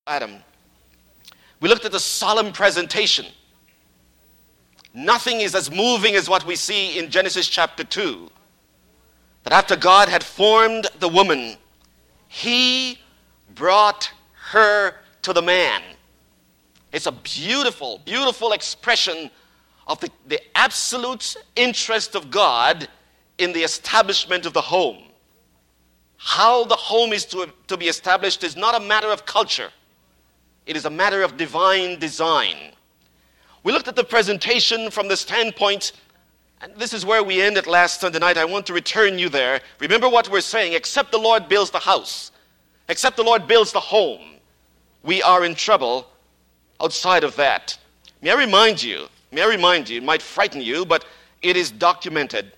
Adam. We looked at the solemn presentation. Nothing is as moving as what we see in Genesis chapter 2. That after God had formed the woman, he brought her to the man. It's a beautiful, beautiful expression of the absolute interest of God in the establishment of the home. How the home is to be established is not a matter of culture. It is a matter of divine design. We looked at the presentation from the standpoint, and this is where we ended last Sunday night. I want to return you there. Remember what we're saying. Except the Lord builds the house, except the Lord builds the home, we are in trouble outside of that. May I remind you, it might frighten you, but it is documented.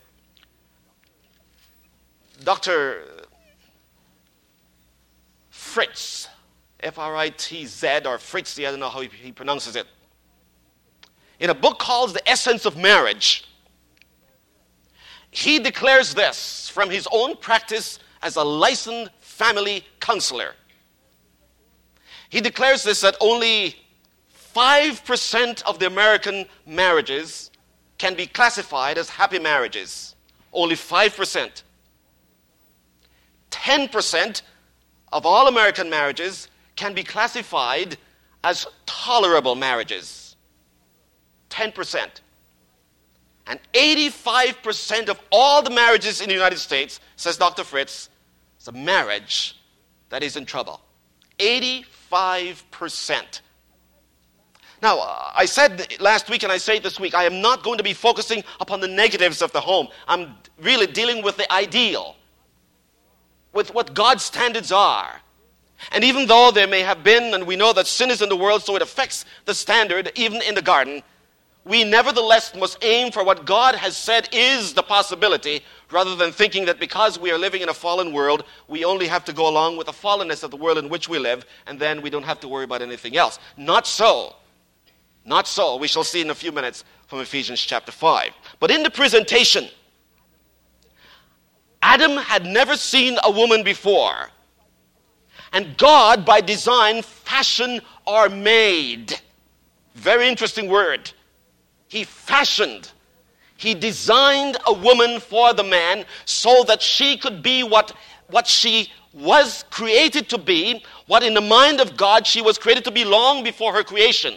Dr. Fritz, F-R-I-T-Z, or Fritzy, I don't know how he pronounces it, in a book called The Essence of Marriage, he declares this from his own practice as a licensed family counselor. He declares this, that only 5% of the American marriages can be classified as happy marriages. Only 5%. 10% of all American marriages can be classified as tolerable marriages. 10%. And 85% of all the marriages in the United States, says Dr. Fritz, is a marriage that is in trouble. 85%. Now, I said last week and I say it this week, I am not going to be focusing upon the negatives of the home. I'm really dealing with the ideal, with what God's standards are. And even though there may have been, and we know that sin is in the world, so it affects the standard, even in the garden, we nevertheless must aim for what God has said is the possibility, rather than thinking that because we are living in a fallen world, we only have to go along with the fallenness of the world in which we live, and then we don't have to worry about anything else. Not so. Not so. We shall see in a few minutes from Ephesians chapter 5. But in the presentation, Adam had never seen a woman before. And God, by design, fashioned or made. Very interesting word. He fashioned. He designed a woman for the man so that she could be what she was created to be, what in the mind of God she was created to be long before her creation.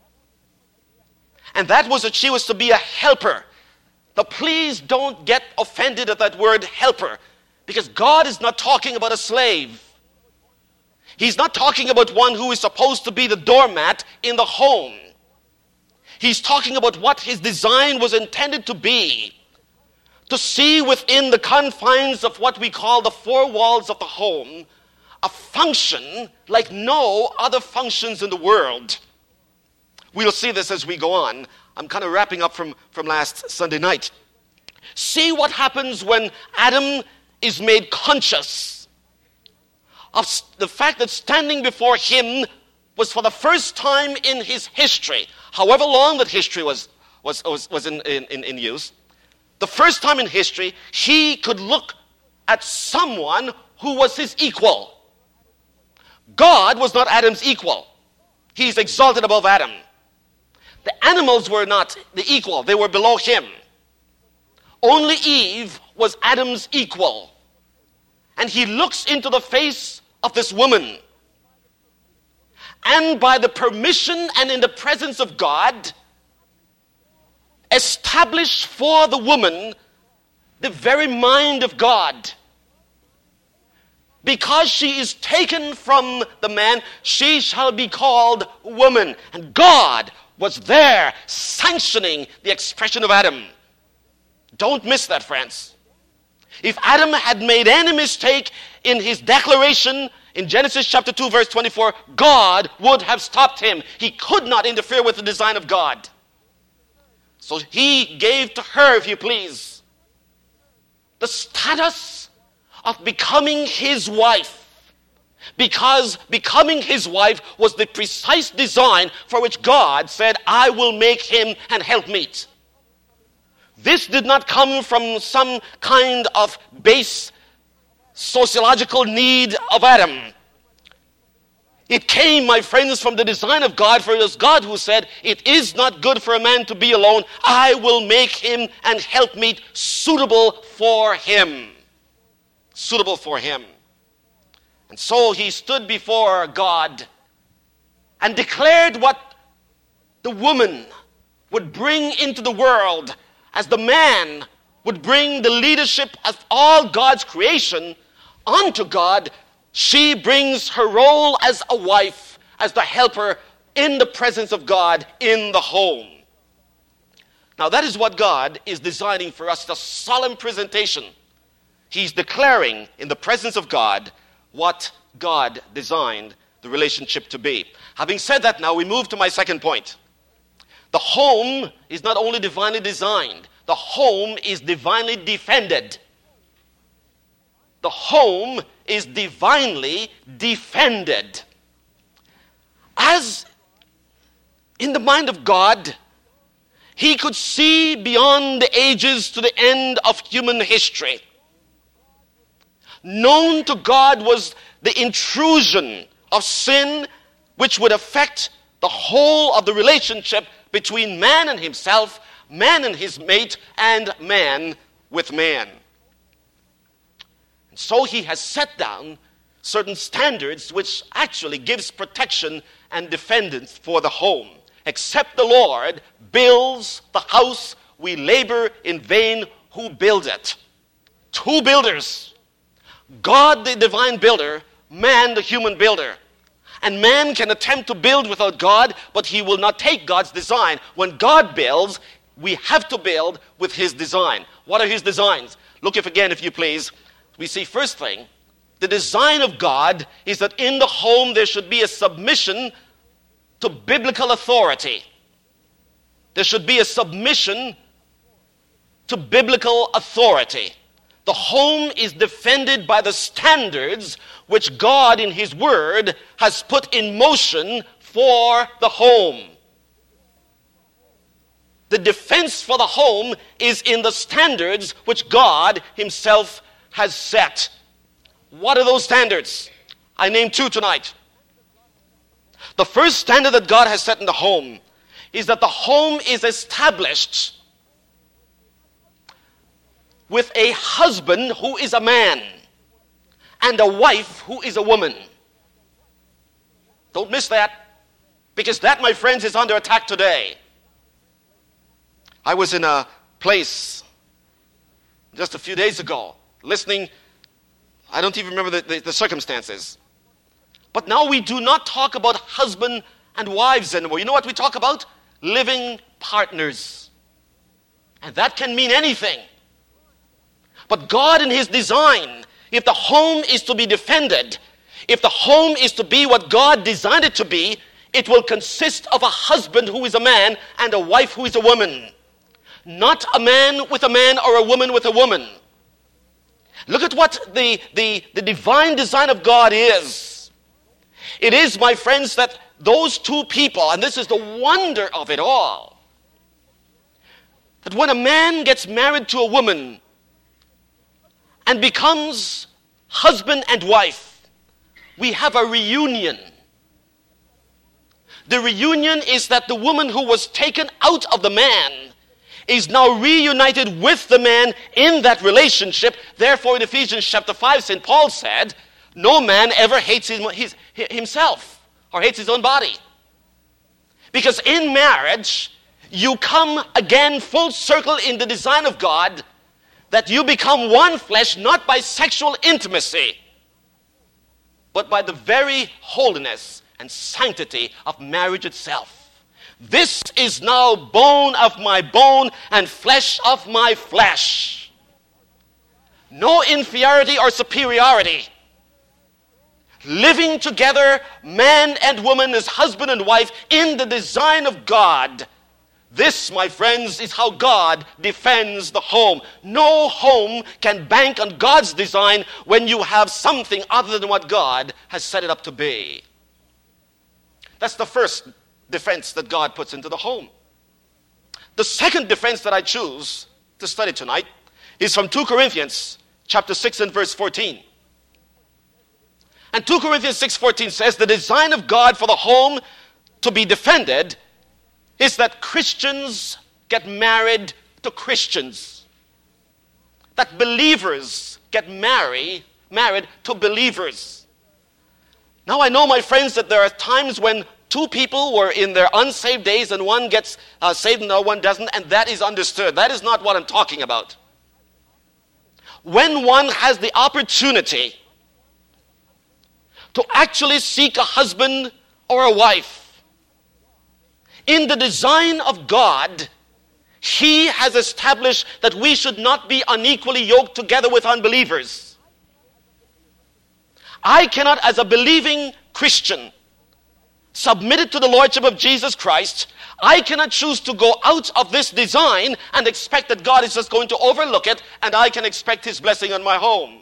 And that was that she was to be a helper. Now please don't get offended at that word helper, because God is not talking about a slave. He's not talking about one who is supposed to be the doormat in the home. He's talking about what his design was intended to be. To see within the confines of what we call the four walls of the home a function like no other functions in the world. We'll see this as we go on. I'm kind of wrapping up from last Sunday night. See what happens when Adam is made conscious of the fact that standing before him was for the first time in his history, however long that history was in use, the first time in history, he could look at someone who was his equal. God was not Adam's equal. He's exalted above Adam. The animals were not the equal. They were below him. Only Eve was Adam's equal. And he looks into the face of this woman. And by the permission and in the presence of God, establish for the woman the very mind of God. Because she is taken from the man, she shall be called woman. And God was there sanctioning the expression of Adam. Don't miss that, friends. If Adam had made any mistake in his declaration in Genesis chapter 2 verse 24, God would have stopped him. He could not interfere with the design of God. So he gave to her, if you please, the status of becoming his wife. Because becoming his wife was the precise design for which God said, I will make him an helpmeet. This did not come from some kind of base sociological need of Adam. It came, my friends, from the design of God, for it was God who said, "It is not good for a man to be alone. I will make him an helpmeet suitable for him." Suitable for him. And so he stood before God and declared what the woman would bring into the world as the man would bring the leadership of all God's creation onto God. She brings her role as a wife, as the helper in the presence of God in the home. Now that is what God is designing for us, the solemn presentation. He's declaring in the presence of God what God designed the relationship to be. Having said that, now we move to my second point. The home is not only divinely designed, the home is divinely defended. The home is divinely defended. As in the mind of God, he could see beyond the ages to the end of human history. Known to God was the intrusion of sin which would affect the whole of the relationship between man and himself, man and his mate, and man with man. And so he has set down certain standards which actually gives protection and defendance for the home. Except the Lord builds the house, we labor in vain who build it. Two builders. God the divine builder, man the human builder. And man can attempt to build without God, but he will not take God's design. When God builds, we have to build with his design. What are his designs? Look again, if you please. We see first thing, the design of God is that in the home there should be a submission to biblical authority. There should be a submission to biblical authority. The home is defended by the standards which God in his word has put in motion for the home. The defense for the home is in the standards which God himself has set. What are those standards? I named two tonight. The first standard that God has set in the home is that the home is established with a husband who is a man and a wife who is a woman. Don't miss that, because that, my friends, is under attack today. I was in a place just a few days ago listening. I don't even remember the circumstances. But now we do not talk about husband and wives anymore. You know what we talk about? Living partners. And that can mean anything. But God in his design, if the home is to be defended, if the home is to be what God designed it to be, it will consist of a husband who is a man and a wife who is a woman. Not a man with a man or a woman with a woman. Look at what the divine design of God is. It is, my friends, that those two people, and this is the wonder of it all, that when a man gets married to a woman and becomes husband and wife, we have a reunion. The reunion is that the woman who was taken out of the man is now reunited with the man in that relationship. Therefore, in Ephesians chapter 5, St. Paul said, no man ever hates himself or hates his own body. Because in marriage, you come again full circle in the design of God, that you become one flesh, not by sexual intimacy, but by the very holiness and sanctity of marriage itself. This is now bone of my bone and flesh of my flesh. No inferiority or superiority. Living together, man and woman as husband and wife in the design of God. This, my friends, is how God defends the home. No home can bank on God's design when you have something other than what God has set it up to be. That's the first defense that God puts into the home. The second defense that I choose to study tonight is from 2 Corinthians chapter 6 and verse 14. And 2 Corinthians 6:14 says the design of God for the home to be defended is that Christians get married to Christians. That believers get married to believers. Now I know, my friends, that there are times when two people were in their unsaved days and one gets saved and the other one doesn't, and that is understood. That is not what I'm talking about. When one has the opportunity to actually seek a husband or a wife, in the design of God, He has established that we should not be unequally yoked together with unbelievers. I cannot, as a believing Christian, submitted to the Lordship of Jesus Christ, I cannot choose to go out of this design and expect that God is just going to overlook it and I can expect His blessing on my home.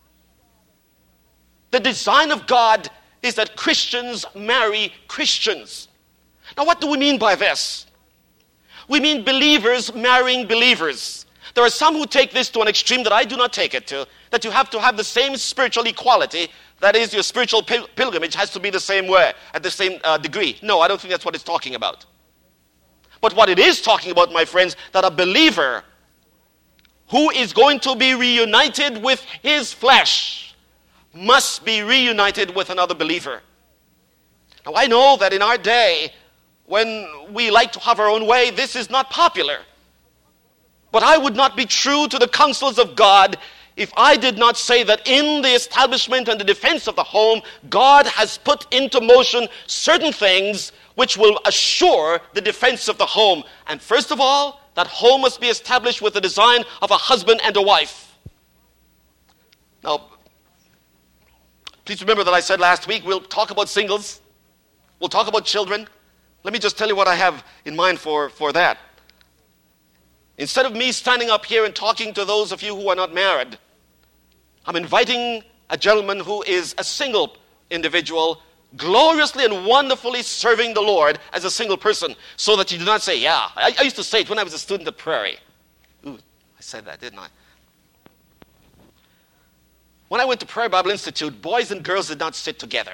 The design of God is that Christians marry Christians. Now, what do we mean by this? We mean believers marrying believers. There are some who take this to an extreme that I do not take it to, that you have to have the same spiritual equality. That is, your spiritual pilgrimage has to be the same way, at the same degree. No, I don't think that's what it's talking about. But what it is talking about, my friends, that a believer who is going to be reunited with his flesh must be reunited with another believer. Now, I know that in our day, when we like to have our own way, this is not popular. But I would not be true to the counsels of God if I did not say that in the establishment and the defense of the home, God has put into motion certain things which will assure the defense of the home. And first of all, that home must be established with the design of a husband and a wife. Now, please remember that I said last week we'll talk about singles. We'll talk about children. Let me just tell you what I have in mind for that. Instead of me standing up here and talking to those of you who are not married, I'm inviting a gentleman who is a single individual, gloriously and wonderfully serving the Lord as a single person, so that you do not say, yeah. I used to say it when I was a student at Prairie. Ooh, I said that, didn't I? When I went to Prairie Bible Institute, boys and girls did not sit together.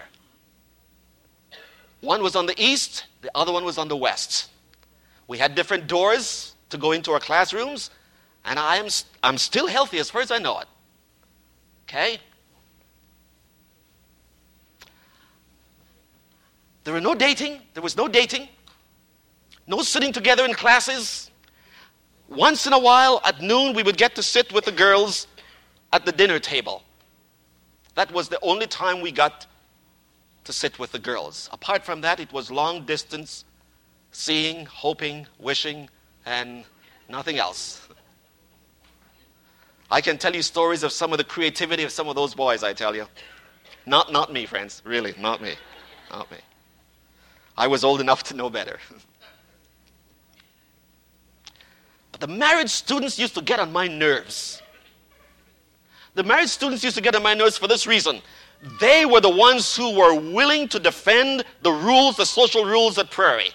One was on the east, the other one was on the west. We had different doors to go into our classrooms, and I'm still healthy as far as I know it. Okay? There was no dating, no sitting together in classes. Once in a while, at noon, we would get to sit with the girls at the dinner table. That was the only time we got to sit with the girls. Apart from that, it was long distance, seeing, hoping, wishing, and nothing else. I can tell you stories of some of the creativity of some of those boys, I tell you. Not me, friends. Really, not me. Not me. I was old enough to know better. But the married students used to get on my nerves. The married students used to get on my nerves for this reason. They were the ones who were willing to defend the rules, the social rules at Prairie.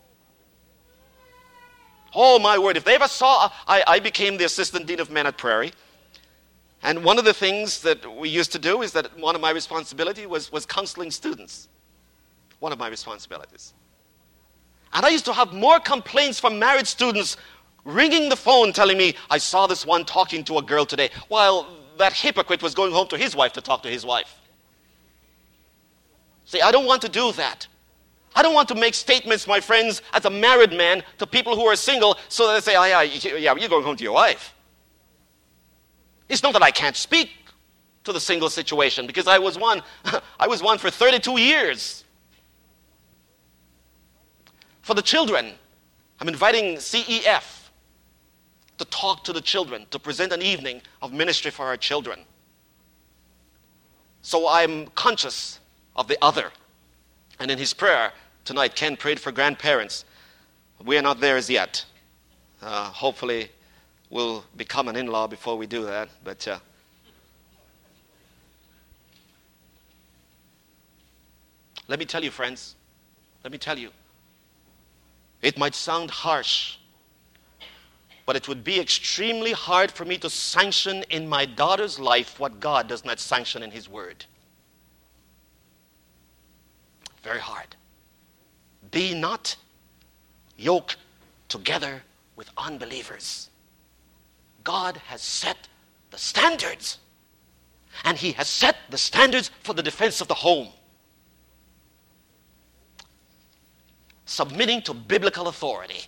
Oh, my word. If they ever saw, I became the assistant dean of men at Prairie. And one of the things that we used to do is that one of my responsibilities was counseling students. One of my responsibilities. And I used to have more complaints from married students ringing the phone telling me, I saw this one talking to a girl today, while that hypocrite was going home to his wife to talk to his wife. See, I don't want to do that. I don't want to make statements, my friends, as a married man to people who are single so that they say, oh, yeah, you're going home to your wife. It's not that I can't speak to the single situation, because I was one for 32 years. For the children, I'm inviting CEF to talk to the children, to present an evening of ministry for our children. So I'm conscious of the other. And in his prayer tonight, Ken prayed for grandparents. We are not there as yet. Hopefully, we'll become an in-law before we do that. But let me tell you, friends. Let me tell you. It might sound harsh, but it would be extremely hard for me to sanction in my daughter's life what God does not sanction in His Word. Very hard. Be not yoked together with unbelievers. God has set the standards. And he has set the standards for the defense of the home. Submitting to biblical authority.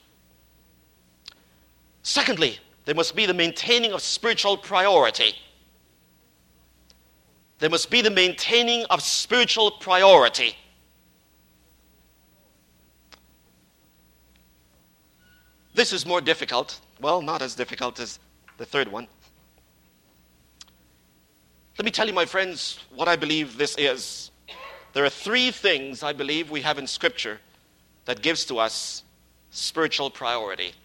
Secondly, there must be the maintaining of spiritual priority. There must be the maintaining of spiritual priority. This is more difficult. Well, not as difficult as the third one. Let me tell you, my friends, what I believe this is. There are three things I believe we have in Scripture that gives to us spiritual priority.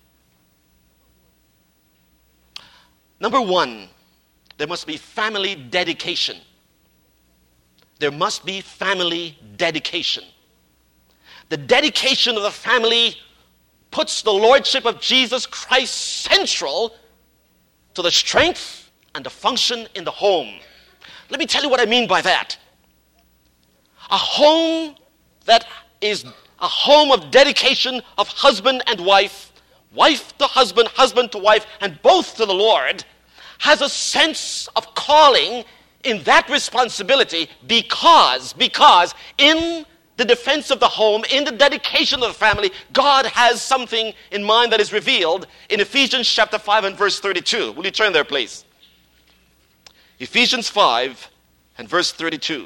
Number one, there must be family dedication. There must be family dedication. The dedication of the family puts the lordship of Jesus Christ central to the strength and the function in the home. Let me tell you what I mean by that. A home that is a home of dedication of husband and wife, wife to husband, husband to wife, and both to the Lord, has a sense of calling in that responsibility because in the defense of the home, in the dedication of the family, God has something in mind that is revealed in Ephesians chapter 5 and verse 32. Will you turn there, please? Ephesians 5 and verse 32.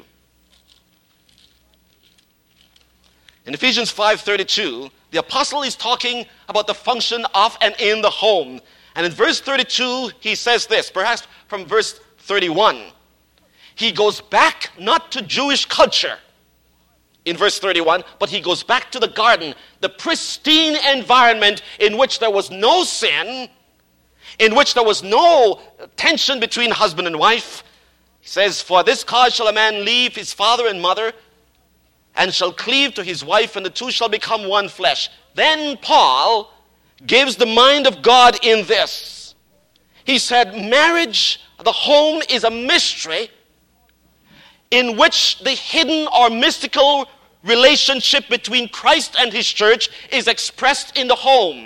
In Ephesians 5:32, the apostle is talking about the function of and in the home. And in verse 32, he says this, perhaps from verse 31. He goes back not to Jewish culture in verse 31, but he goes back to the garden, the pristine environment in which there was no sin, in which there was no tension between husband and wife. He says, for this cause shall a man leave his father and mother, and shall cleave to his wife, and the two shall become one flesh. Then Paul gives the mind of God in this. He said, marriage, the home, is a mystery in which the hidden or mystical relationship between Christ and his church is expressed in the home.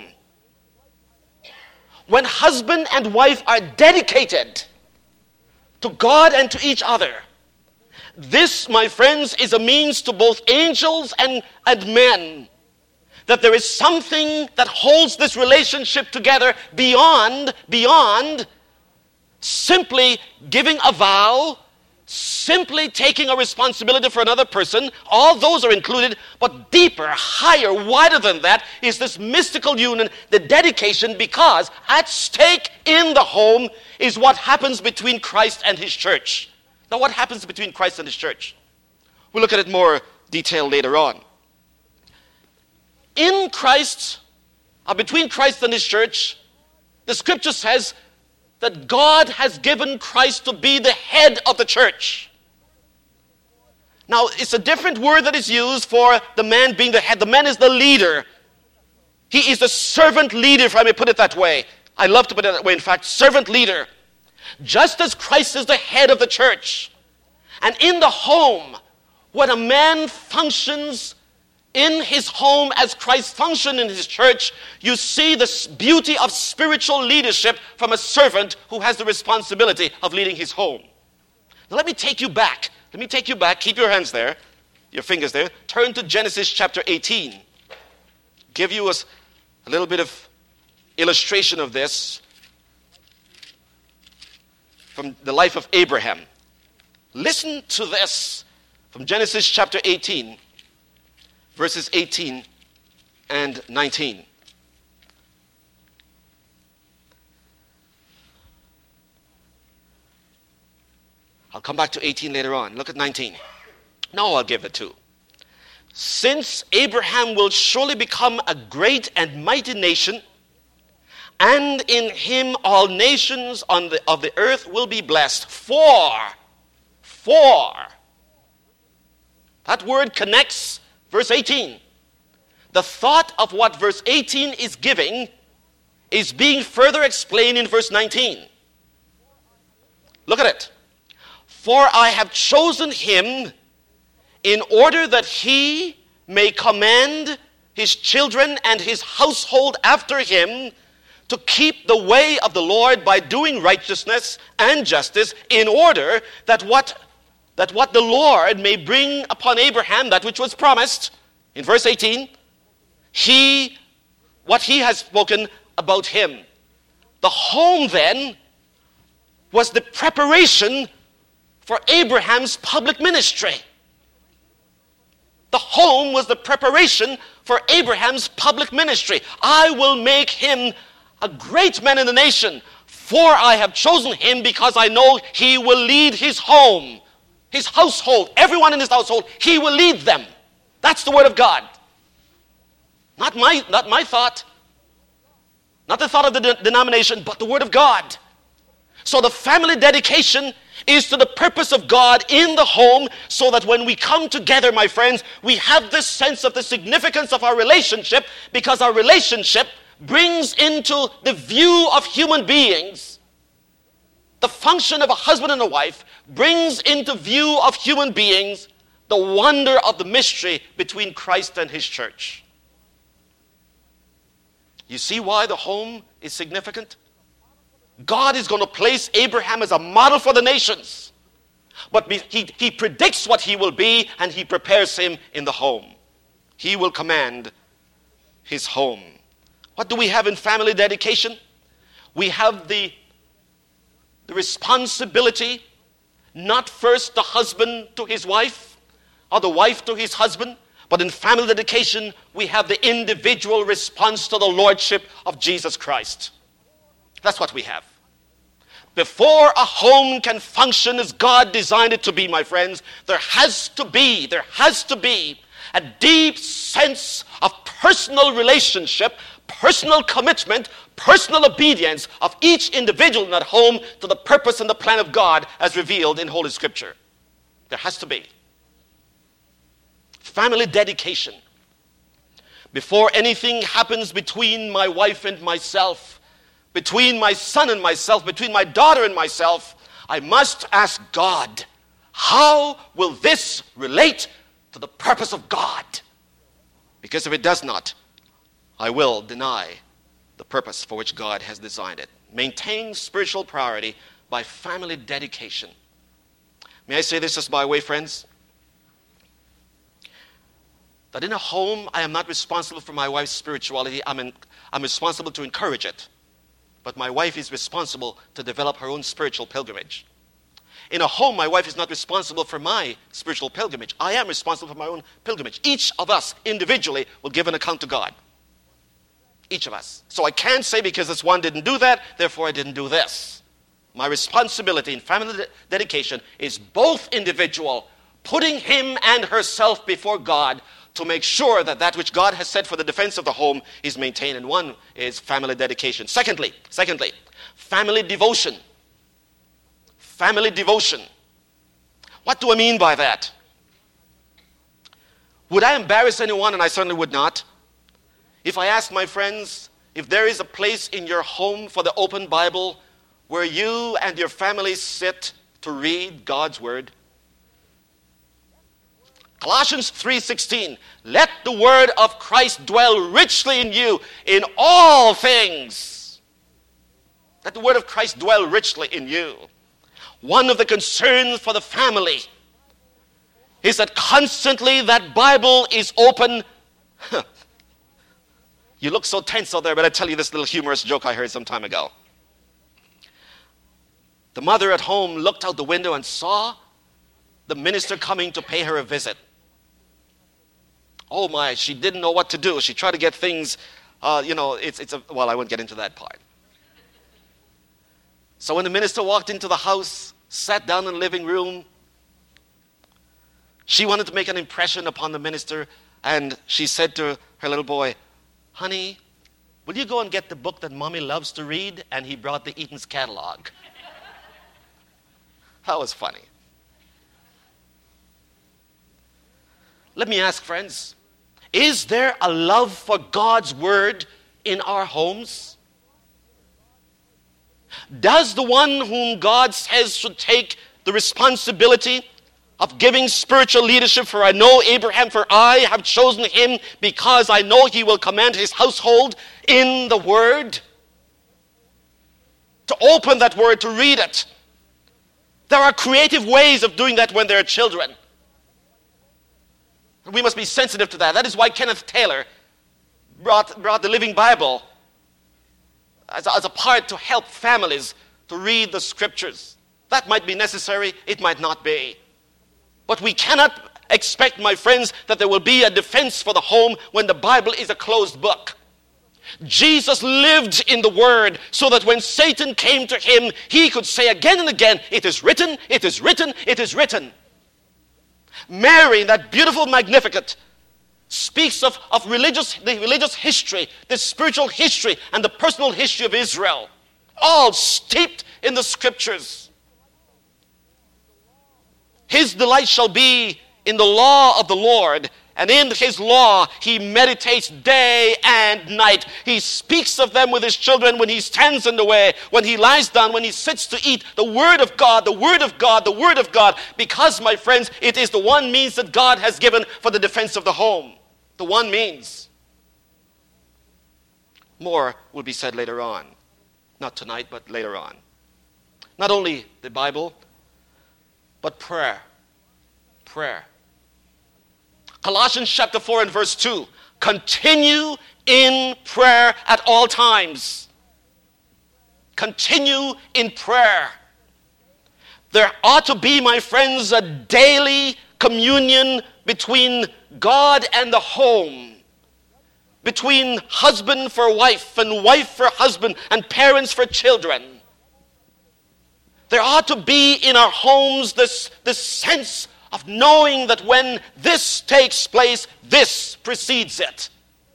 When husband and wife are dedicated to God and to each other, this, my friends, is a means to both angels and men. That there is something that holds this relationship together beyond simply giving a vow, simply taking a responsibility for another person. All those are included, but deeper, higher, wider than that is this mystical union, the dedication, because at stake in the home is what happens between Christ and his church. Now, what happens between Christ and his church? We'll look at it more detail later on. In Christ, between Christ and his church, the scripture says that God has given Christ to be the head of the church. Now, it's a different word that is used for the man being the head. The man is the leader. He is the servant leader, if I may put it that way. I love to put it that way, in fact, servant leader. Just as Christ is the head of the church. And in the home, when a man functions in his home as Christ functioned in his church, you see the beauty of spiritual leadership from a servant who has the responsibility of leading his home. Now let me take you back. Keep your hands there, your fingers there. Turn to Genesis chapter 18. Give you a little bit of illustration of this from the life of Abraham. Listen to this from Genesis chapter 18, verses 18 and 19. I'll come back to 18 later on. Look at 19. No, I'll give it to. Since Abraham will surely become a great and mighty nation, and in him all nations of the earth will be blessed. For. That word connects verse 18. The thought of what verse 18 is giving is being further explained in verse 19. Look at it. For I have chosen him in order that he may command his children and his household after him to keep the way of the Lord by doing righteousness and justice, in order that what the Lord may bring upon Abraham, that which was promised, in verse 18, what he has spoken about him. The home then was the preparation for Abraham's public ministry. The home was the preparation for Abraham's public ministry. I will make him a great man in the nation, for I have chosen him because I know he will lead his home, his household, everyone in his household, he will lead them. That's the word of God. Not my thought, not the thought of the denomination, but the word of God. So the family dedication is to the purpose of God in the home, so that when we come together, my friends, we have this sense of the significance of our relationship, because our relationship brings into the view of human beings, the function of a husband and a wife brings into view of human beings the wonder of the mystery between Christ and his church. You see why the home is significant? God is going to place Abraham as a model for the nations. But he predicts what he will be, and he prepares him in the home. He will command his home. What do we have in family dedication? We have the responsibility, not first the husband to his wife, or the wife to his husband, but in family dedication, we have the individual response to the lordship of Jesus Christ. That's what we have. Before a home can function as God designed it to be, my friends, there has to be a deep sense of personal relationship, personal commitment, personal obedience of each individual in that home to the purpose and the plan of God as revealed in Holy Scripture. There has to be. Family dedication. Before anything happens between my wife and myself, between my son and myself, between my daughter and myself, I must ask God, how will this relate to the purpose of God? Because if it does not, I will deny the purpose for which God has designed it. Maintain spiritual priority by family dedication. May I say this just by way, friends? That in a home, I am not responsible for my wife's spirituality. I'm responsible to encourage it. But my wife is responsible to develop her own spiritual pilgrimage. In a home, my wife is not responsible for my spiritual pilgrimage. I am responsible for my own pilgrimage. Each of us individually will give an account to God. Each of us. So I can't say because this one didn't do that, therefore I didn't do this. My responsibility in family dedication is both individual, putting him and herself before God to make sure that that which God has said for the defense of the home is maintained. And one is family dedication. Secondly, family devotion. Family devotion. What do I mean by that? Would I embarrass anyone? And I certainly would not. If I ask my friends, if there is a place in your home for the open Bible where you and your family sit to read God's word. Colossians 3:16, let the word of Christ dwell richly in you in all things. Let the word of Christ dwell richly in you. One of the concerns for the family is that constantly that Bible is open. You look so tense out there, but I tell you this little humorous joke I heard some time ago. The mother at home looked out the window and saw the minister coming to pay her a visit. Oh my, she didn't know what to do. She tried to get things, well, I won't get into that part. So when the minister walked into the house, sat down in the living room, she wanted to make an impression upon the minister, and she said to her little boy, honey, will you go and get the book that mommy loves to read? And he brought the Eaton's catalog. That was funny. Let me ask, friends, is there a love for God's word in our homes? Does the one whom God says should take the responsibility of giving spiritual leadership, for I know Abraham, for I have chosen him because I know he will command his household in the Word. To open that Word, to read it. There are creative ways of doing that when there are children. We must be sensitive to that. That is why Kenneth Taylor brought the Living Bible as a part to help families to read the Scriptures. That might be necessary, it might not be. But we cannot expect, my friends, that there will be a defense for the home when the Bible is a closed book. Jesus lived in the Word so that when Satan came to him, he could say again and again, it is written, it is written, it is written. Mary, that beautiful Magnificat, speaks of the religious history, the spiritual history, and the personal history of Israel, all steeped in the Scriptures. His delight shall be in the law of the Lord, and in his law he meditates day and night. He speaks of them with his children when he stands in the way, when he lies down, when he sits to eat. The Word of God, the Word of God, the Word of God. Because, my friends, it is the one means that God has given for the defense of the home. The one means. More will be said later on. Not tonight, but later on. Not only the Bible, but prayer. Prayer. Colossians chapter 4 and verse 2. Continue in prayer at all times. Continue in prayer. There ought to be, my friends, a daily communion between God and the home. Between husband for wife and wife for husband and parents for children. There ought to be in our homes this sense of knowing that when this takes place, this precedes it.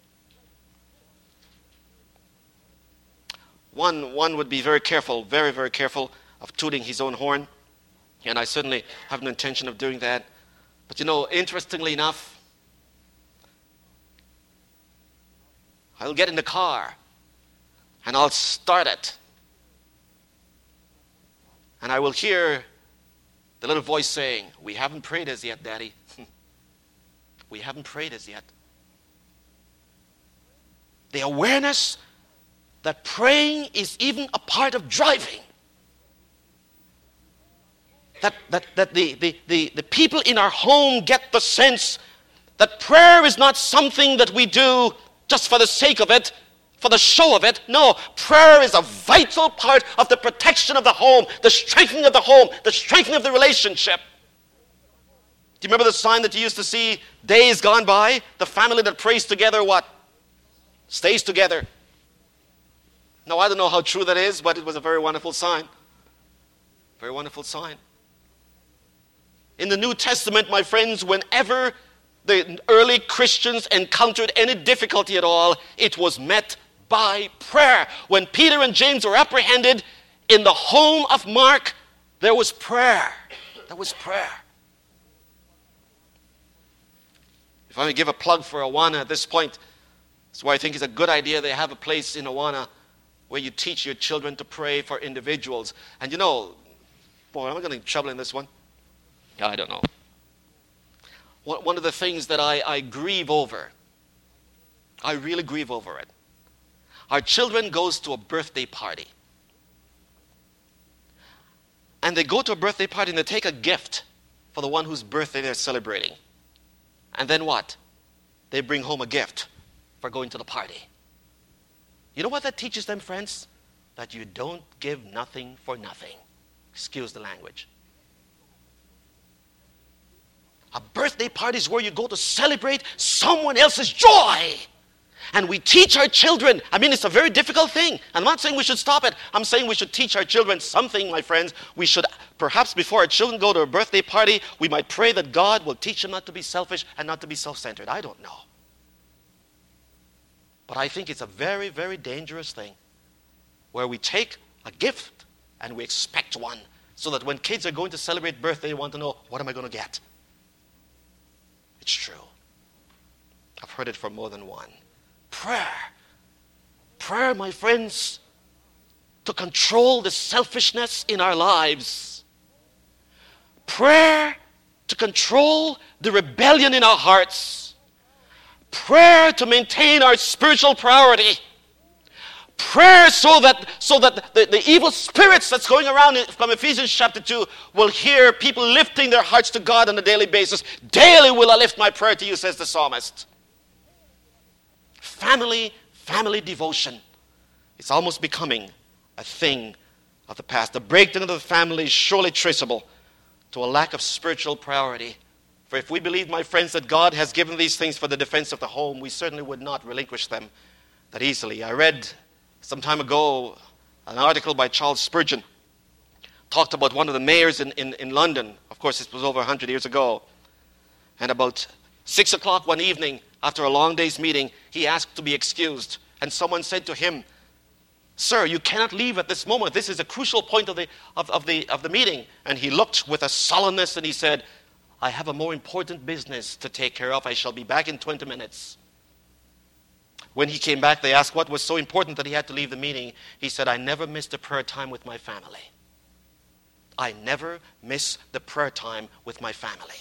One would be very careful, very, very careful of tooting his own horn. And I certainly have no intention of doing that. But you know, interestingly enough, I'll get in the car and I'll start it. And I will hear the little voice saying, we haven't prayed as yet, Daddy. We haven't prayed as yet. The awareness that praying is even a part of driving. That the people in our home get the sense that prayer is not something that we do just for the sake of it, for the show of it. No, prayer is a vital part of the protection of the home, the strengthening of the home, the strengthening of the relationship. Do you remember the sign that you used to see days gone by? The family that prays together, what? Stays together. Now, I don't know how true that is, but it was a very wonderful sign. Very wonderful sign. In the New Testament, my friends, whenever the early Christians encountered any difficulty at all, it was met by prayer. When Peter and James were apprehended in the home of Mark, there was prayer. There was prayer. If I may give a plug for Awana at this point, that's why I think it's a good idea they have a place in Awana where you teach your children to pray for individuals. And you know, boy, am I getting in trouble in this one? I don't know. One of the things that I grieve over, I really grieve over it. Our children goes to a birthday party. And they go to a birthday party and they take a gift for the one whose birthday they're celebrating. And then what? They bring home a gift for going to the party. You know what that teaches them, friends? That you don't give nothing for nothing. Excuse the language. A birthday party is where you go to celebrate someone else's joy. And we teach our children. I mean, it's a very difficult thing. I'm not saying we should stop it. I'm saying we should teach our children something, my friends. We should, perhaps before our children go to a birthday party, we might pray that God will teach them not to be selfish and not to be self-centered. I don't know. But I think it's a very, very dangerous thing where we take a gift and we expect one so that when kids are going to celebrate birthday, they want to know, what am I going to get? It's true. I've heard it from more than one. Prayer. Prayer, my friends, to control the selfishness in our lives. Prayer to control the rebellion in our hearts. Prayer to maintain our spiritual priority. Prayer so that the evil spirits that's going around from Ephesians chapter 2 will hear people lifting their hearts to God on a daily basis. Daily will I lift my prayer to you, says the psalmist. Family devotion. It's almost becoming a thing of the past. The breakdown of the family is surely traceable to a lack of spiritual priority. For if we believe, my friends, that God has given these things for the defense of the home, we certainly would not relinquish them that easily. I read some time ago an article by Charles Spurgeon. Talked about one of the mayors in London. Of course, this was over 100 years ago. And about 6 o'clock one evening, after a long day's meeting, he asked to be excused. And someone said to him, "Sir, you cannot leave at this moment. This is a crucial point of the meeting." And he looked with a sullenness and he said, "I have a more important business to take care of. I shall be back in 20 minutes. When he came back, they asked what was so important that he had to leave the meeting. He said, "I never missed a prayer time with my family. I never miss the prayer time with my family."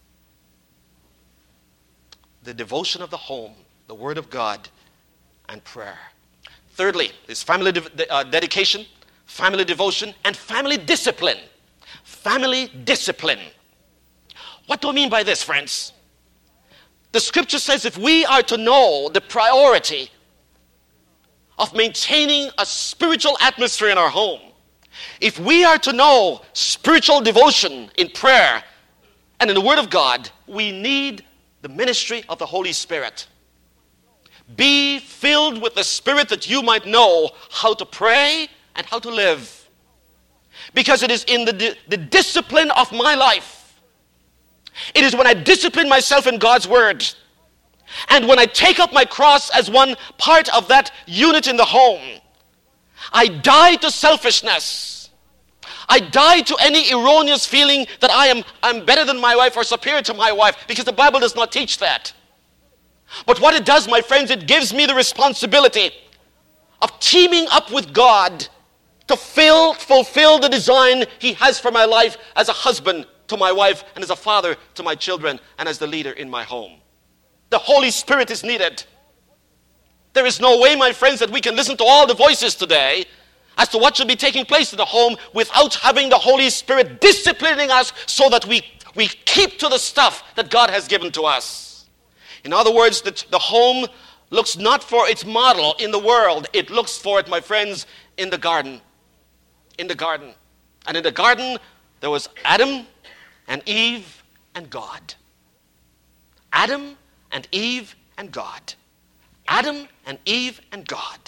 The devotion of the home, the Word of God, and prayer. Thirdly, is family dedication, family devotion, and family discipline. Family discipline. What do I mean by this, friends? The scripture says if we are to know the priority of maintaining a spiritual atmosphere in our home, if we are to know spiritual devotion in prayer and in the Word of God, we need the ministry of the Holy Spirit. Be filled with the Spirit that you might know how to pray and how to live. Because it is in the discipline of my life. It is when I discipline myself in God's Word. And when I take up my cross as one part of that unit in the home, I die to selfishness. I die to any erroneous feeling that I'm better than my wife or superior to my wife, because the Bible does not teach that. But what it does, my friends, it gives me the responsibility of teaming up with God to fulfill the design He has for my life as a husband to my wife and as a father to my children and as the leader in my home. The Holy Spirit is needed. There is no way, my friends, that we can listen to all the voices today as to what should be taking place in the home without having the Holy Spirit disciplining us so that we keep to the stuff that God has given to us. In other words, the home looks not for its model in the world. It looks for it, my friends, in the garden. In the garden. And in the garden, there was Adam and Eve and God. Adam and Eve and God. Adam and Eve and God.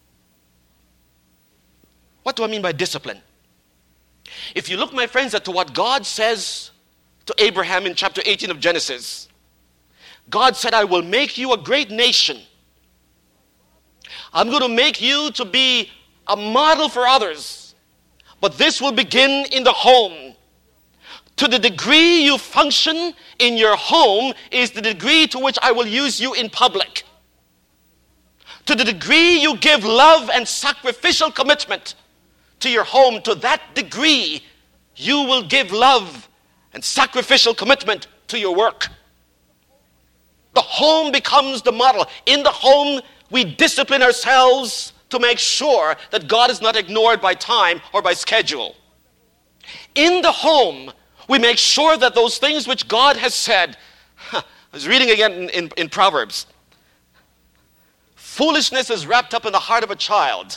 What do I mean by discipline? If you look, my friends, at what God says to Abraham in chapter 18 of Genesis, God said, "I will make you a great nation. I'm going to make you to be a model for others. But this will begin in the home. To the degree you function in your home is the degree to which I will use you in public. To the degree you give love and sacrificial commitment to your home, to that degree you will give love and sacrificial commitment to your work." The home becomes the model. In the home, we discipline ourselves to make sure that God is not ignored by time or by schedule. In the home, we make sure that those things which God has said, I was reading again in Proverbs, foolishness is wrapped up in the heart of a child.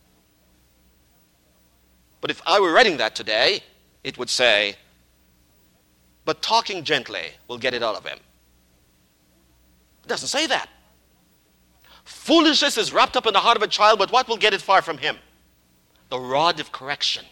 But if I were writing that today, it would say, but talking gently will get it out of him. It doesn't say that. Foolishness is wrapped up in the heart of a child, but what will get it far from him? The rod of correction.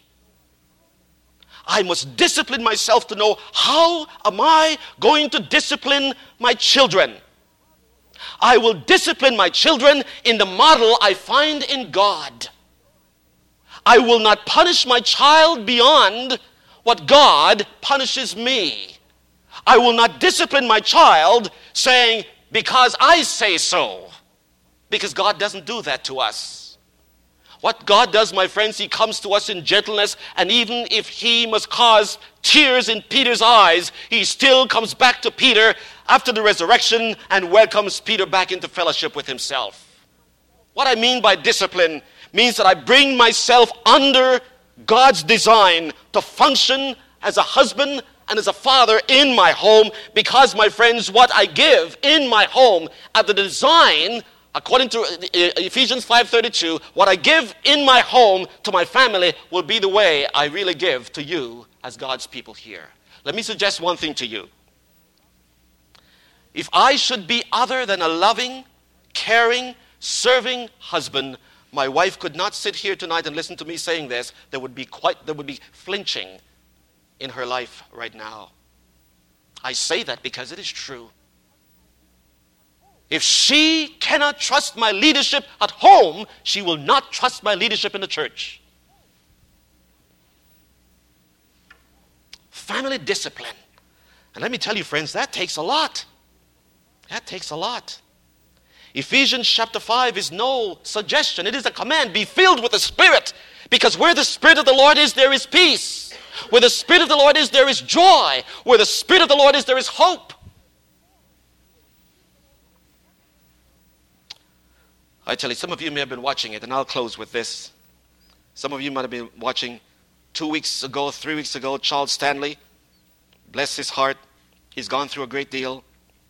I must discipline myself to know, how am I going to discipline my children? I will discipline my children in the model I find in God. I will not punish my child beyond what God punishes me. I will not discipline my child saying, because I say so. Because God doesn't do that to us. What God does, my friends, he comes to us in gentleness, and even if he must cause tears in Peter's eyes, he still comes back to Peter after the resurrection and welcomes Peter back into fellowship with himself. What I mean by discipline means that I bring myself under God's design to function as a husband and as a father in my home, because, my friends, what I give in my home at the design, according to Ephesians 5:32, what I give in my home to my family will be the way I really give to you as God's people here. Let me suggest one thing to you. If I should be other than a loving, caring, serving husband, my wife could not sit here tonight and listen to me saying this. There would be flinching in her life right now. I say that because it is true. If she cannot trust my leadership at home, she will not trust my leadership in the church. Family discipline. And let me tell you, friends, that takes a lot. That takes a lot. Ephesians chapter 5 is no suggestion. It is a command. Be filled with the Spirit. Because where the Spirit of the Lord is, there is peace. Where the Spirit of the Lord is, there is joy. Where the Spirit of the Lord is, there is hope. I tell you, some of you may have been watching it, and I'll close with this. Some of you might have been watching 2 weeks ago, 3 weeks ago, Charles Stanley. Bless his heart. He's gone through a great deal.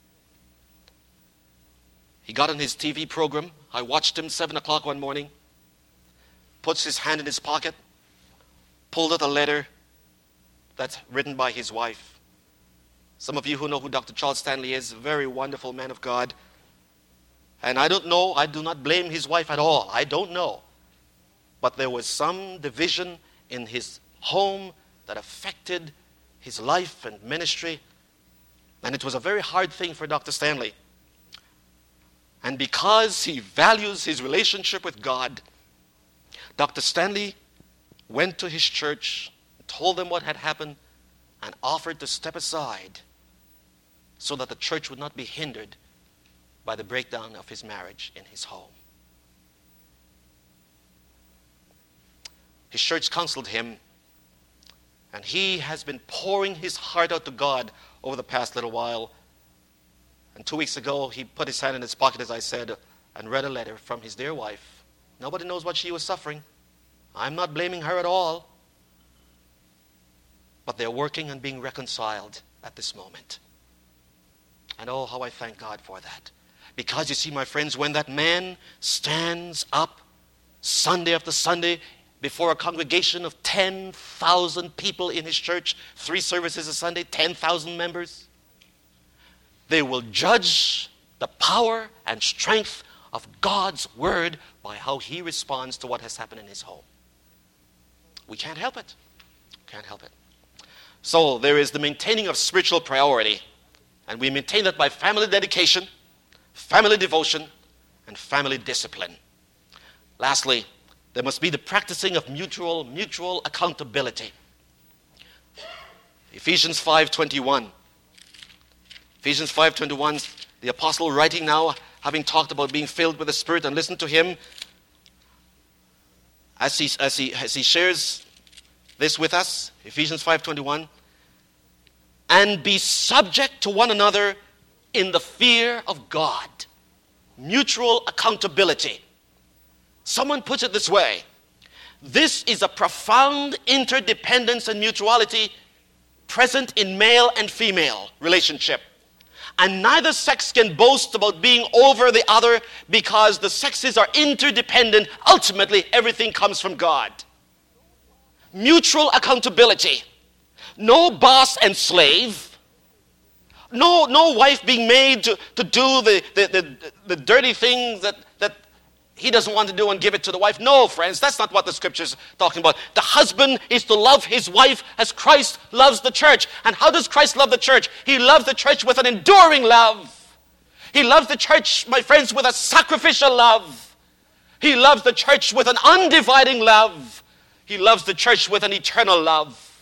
He got on his TV program. I watched him 7 o'clock one morning. Puts his hand in his pocket. Pulled out a letter that's written by his wife. Some of you who know who Dr. Charles Stanley is, a very wonderful man of God. And I don't know, I do not blame his wife at all. I don't know. But there was some division in his home that affected his life and ministry. And it was a very hard thing for Dr. Stanley. And because he values his relationship with God, Dr. Stanley went to his church, told them what had happened, and offered to step aside so that the church would not be hindered by the breakdown of his marriage in his home. His church counseled him, and he has been pouring his heart out to God over the past little while. And 2 weeks ago, he put his hand in his pocket, as I said, and read a letter from his dear wife. Nobody knows what she was suffering. I'm not blaming her at all. But they're working on being reconciled at this moment. And oh, how I thank God for that. Because you see, my friends, when that man stands up Sunday after Sunday before a congregation of 10,000 people in his church, 3 services a Sunday, 10,000 members, they will judge the power and strength of God's word by how he responds to what has happened in his home. We can't help it. Can't help it. So there is the maintaining of spiritual priority. And we maintain that by family dedication, family devotion, and family discipline. Lastly, there must be the practicing of mutual accountability. Ephesians 5:21. Ephesians 5:21, the apostle writing now, having talked about being filled with the Spirit, and listen to him as he shares this with us. Ephesians 5:21, and be subject to one another in the fear of God. Mutual accountability. Someone puts it this way: this is a profound interdependence and mutuality present in male and female relationship. And neither sex can boast about being over the other, because the sexes are interdependent. Ultimately, everything comes from God. Mutual accountability. No boss and slave. No wife being made to do the dirty things that he doesn't want to do and give it to the wife. No, friends, that's not what the scripture's talking about. The husband is to love his wife as Christ loves the church. And how does Christ love the church? He loves the church with an enduring love. He loves the church, my friends, with a sacrificial love. He loves the church with an undividing love. He loves the church with an eternal love.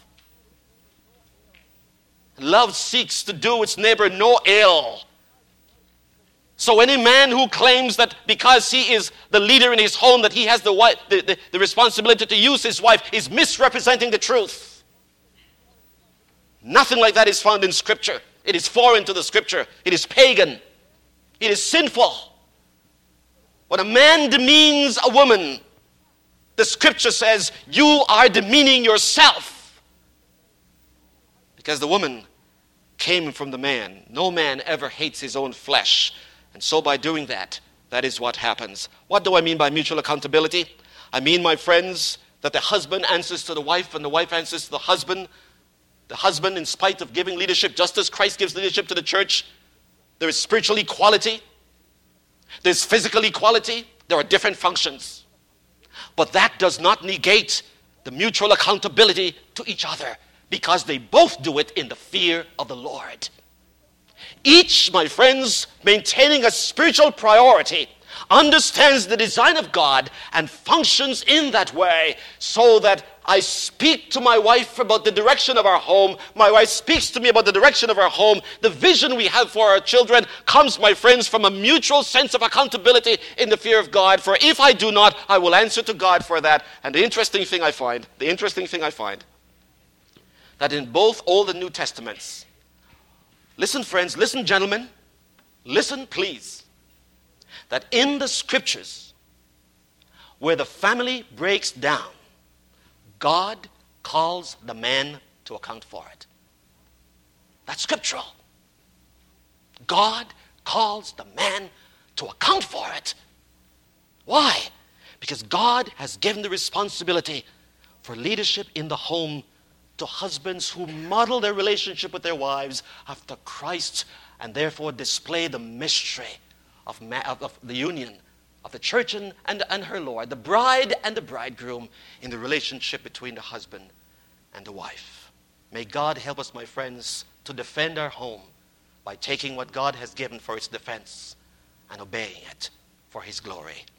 Love seeks to do its neighbor no ill. So any man who claims that because he is the leader in his home that he has the responsibility to use his wife is misrepresenting the truth. Nothing like that is found in Scripture. It is foreign to the Scripture. It is pagan. It is sinful. When a man demeans a woman, the Scripture says you are demeaning yourself. Because the woman came from the man. No man ever hates his own flesh. And so by doing that, that is what happens. What do I mean by mutual accountability? I mean, my friends, that the husband answers to the wife and the wife answers to the husband. The husband, in spite of giving leadership, just as Christ gives leadership to the church, there is spiritual equality. There's physical equality. There are different functions. But that does not negate the mutual accountability to each other, because they both do it in the fear of the Lord. Each, my friends, maintaining a spiritual priority, understands the design of God and functions in that way, so that I speak to my wife about the direction of our home. My wife speaks to me about the direction of our home. The vision we have for our children comes, my friends, from a mutual sense of accountability in the fear of God. For if I do not, I will answer to God for that. And the interesting thing I find, that in both Old and New Testaments, listen, friends, listen, gentlemen, listen, please, that in the Scriptures, where the family breaks down, God calls the man to account for it. That's scriptural. God calls the man to account for it. Why? Because God has given the responsibility for leadership in the home to husbands who model their relationship with their wives after Christ, and therefore display the mystery of the union of the church and her Lord, the bride and the bridegroom, in the relationship between the husband and the wife. May God help us, my friends, to defend our home by taking what God has given for its defense and obeying it for His glory.